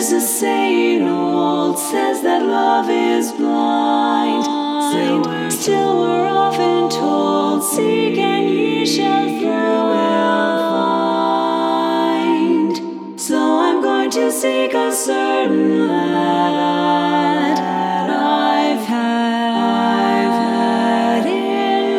There's a saying old says that love is blind. Still we're often told, seek and ye shall find. So I'm going to seek a certain lad I've had in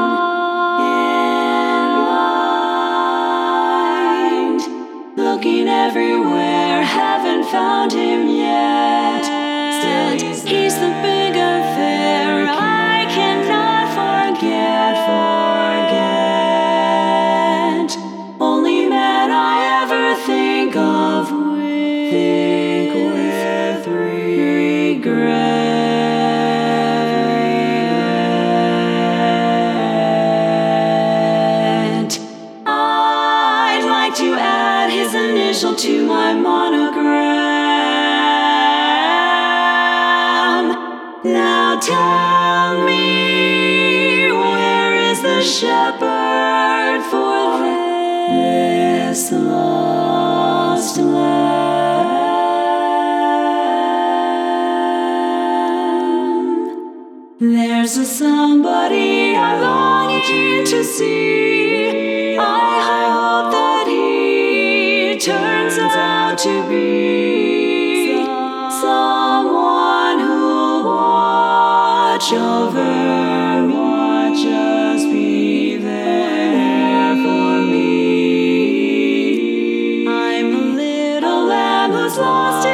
mind. Looking everywhere, haven't found him yet. Still he's the big affair I cannot forget. Only man I ever think of with regret. I'd like to add his initial to my monogram. Now tell me, where is the shepherd for this lost lamb? There's a somebody I'm longing to see. I hope that he turns out to be someone who'll watch over me, just be there for me. I'm a little lamb who's lost